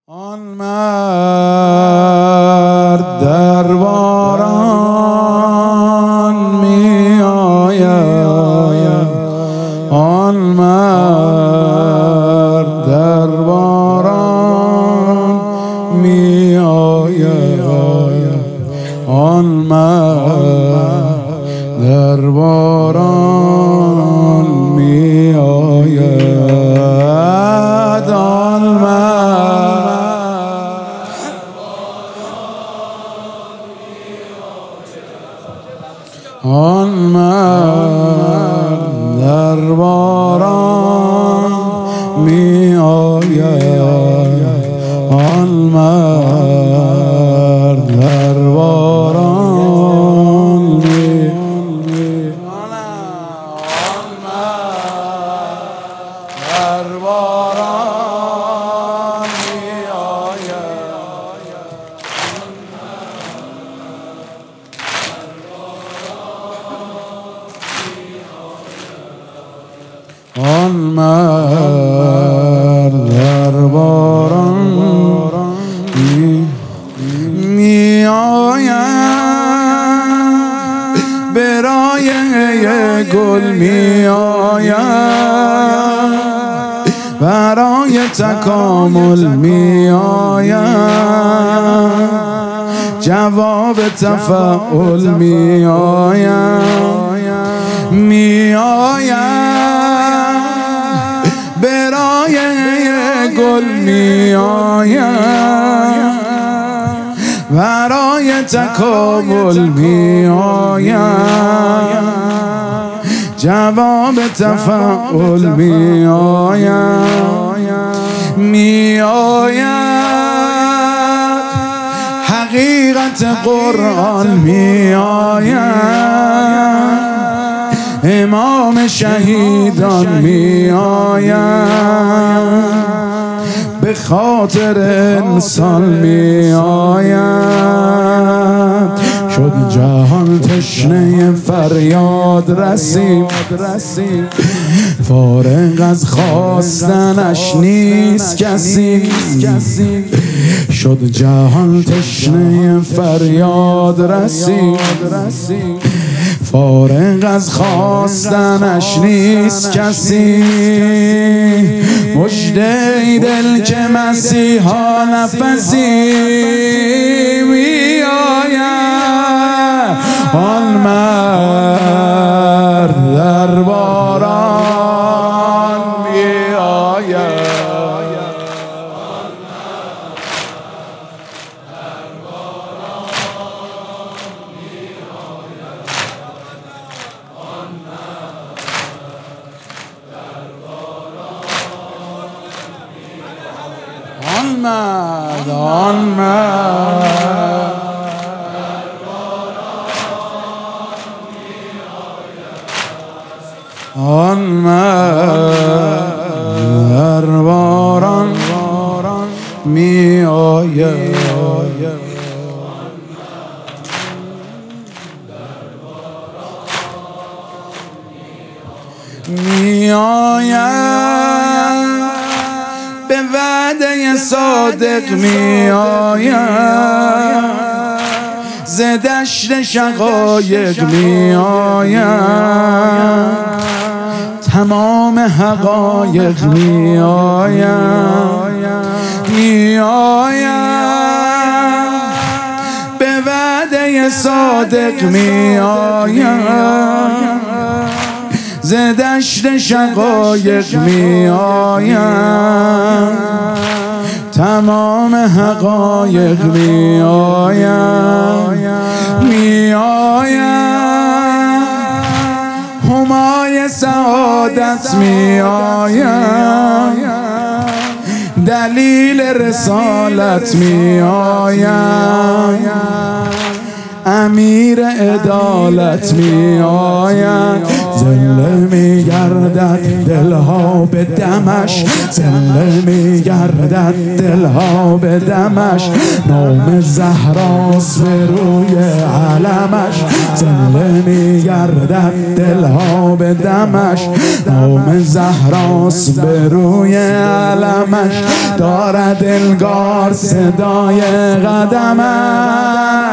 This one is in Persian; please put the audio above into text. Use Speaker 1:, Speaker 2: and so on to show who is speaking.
Speaker 1: آن مرد در باران می آید، آن مرد در باران می آید، آن مرد در باران می آید، آن مرد آن مرد در باران می آید، آن مرد در باران می آید، آن مرد در باران می آید، آن مرد در باران می آید، برای گل می آید، برای تکامل می آید، جواب تفاعل می آید، می آید، برای گل می آید، برای تکامل می آید، جواب تفاعل می آید، می آید، حقیقت قرآن می آید، امام شهیدان می آید، به خاطر انسان می آید، شد جهان تشنه فریاد رسیم، فارغ از خواستنش نیست کسی، شد جهان تشنه فریاد رسیم، فارغ از خواستنش نیست کسی، مژده ای دل که مسیحا نفسی می آید، آن مرد در باران می آید، آن مرد آن مرد آن مرد در باران می آید، می آید، به وعده صادق می آید، ز دشت شقایق می آید، تمام حقایق می آید، می آید، به وعده صادق می آید، ز دشت شقایق می آید، تمام حقایق می آید، می آید، همای سعادت می آید، دلیل رسالت می آید، امیر عدالت می آید، زله میگردد دلها به دمش، زله میگردد دلها به دمش. نام زهراست به روی علمش، زله میگردد دلها به دمش. نام زهراست به روی علمش، دارد دلگار صدای قدمش.